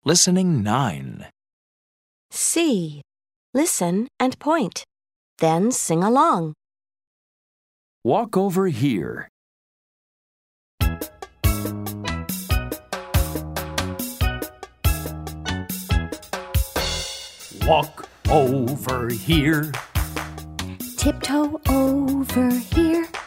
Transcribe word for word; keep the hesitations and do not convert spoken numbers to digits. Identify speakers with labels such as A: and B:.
A: Listening nine.
B: C. Listen and point. Then sing along.
A: Walk over here.
C: Walk over here.
D: Tiptoe over here.